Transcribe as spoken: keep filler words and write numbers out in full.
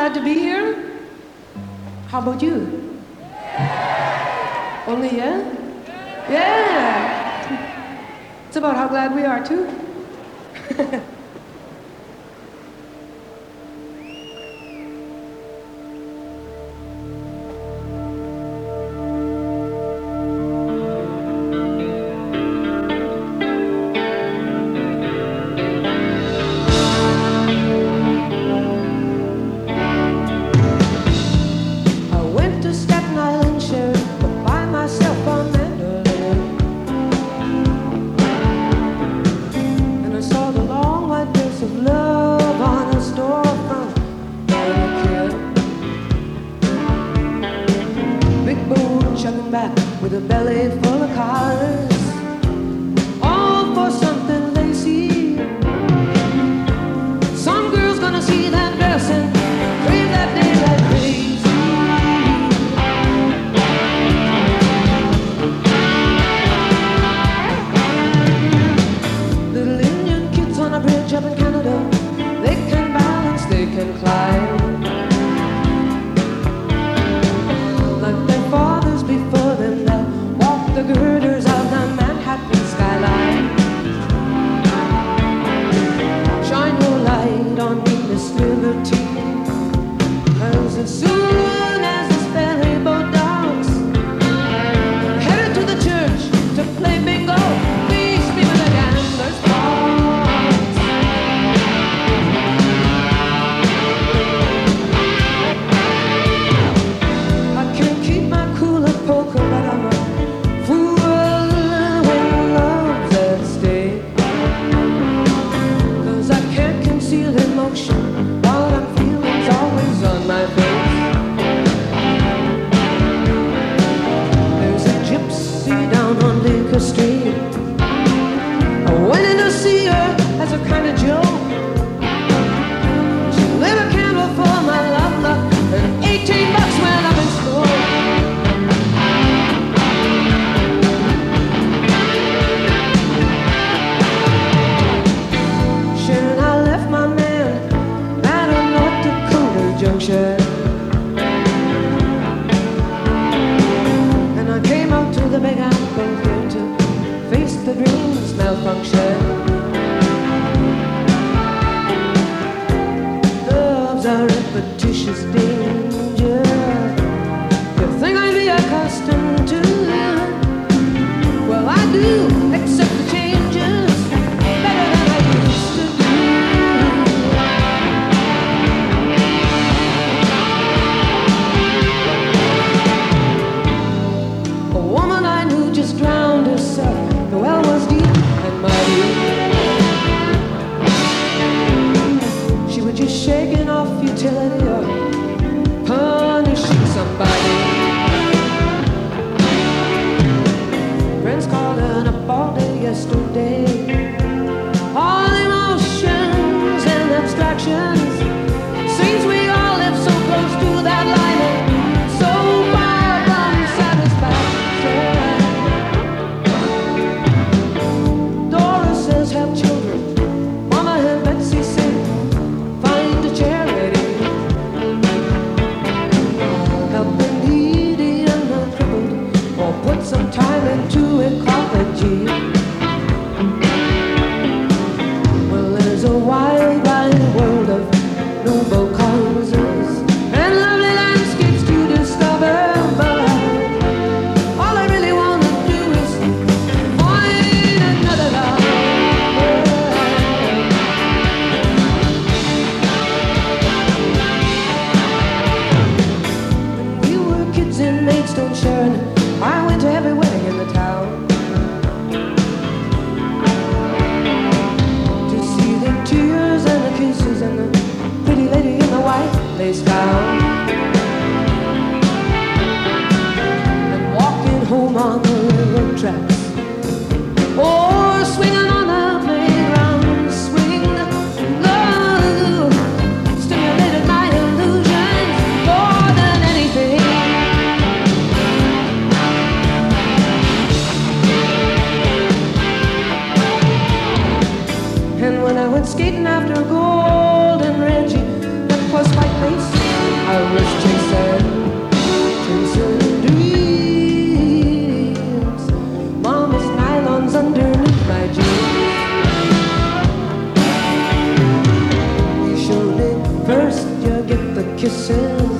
glad to be here. How about you? Only yeah? Yeah! It's about how glad we are too. With a belly full of collars, all for something lacy. Some girl's gonna see that dress and crave that day like crazy. Little Indian kids on a bridge up in Canada, they can balance, they can climb. The girders of the Manhattan skyline. Shine your light on me, Miss Liberty, 'cause as soon as this ferry boat docks, headed to the church to play bingo. Please be with the gambler's box. I can't keep my cool at poker, but I'm a what I'm feeling's always on my face. There's a gypsy down on Baker Street. I went in to see her as a kind of joke. She lit a candle for my love luck, and eighteen bucks went up in smoke. Sharon, I left my man at a North Dakota junction, and I came out to the Big Apple here to face the dreams malfunction. Love's a repetitious danger. You think I'd be accustomed to? Well, I do, accept the changes better than I used to do. A woman I knew just drowned herself. The well was deep and muddy. She was just shaking off futility or punishing somebody. Friends called her up all day yesterday. All emotions and abstractions. Seems we all live so close to that line and so far from satisfaction. Dora says have children. Mama and Betsy say find a charity. Help the needy and the crippled, or put some time into ecology. Well, there's a wild, wide world of noble causes and lovely landscapes to discover, but all I really want to do is find another love. When we were kids in Maidstone, Sharon, I went to every wedding in the town to see the tears and the kisses and the pretty lady in the white lace gown, and walking home on the railroad tracks, or swinging on the playground swing. Love stimulated my illusions more than anything. And when I went skating after a golden Reggie, that was white lace I was chasing, chasing dreams. Mama's nylons underneath my jeans. You showed it first, you get the kissing.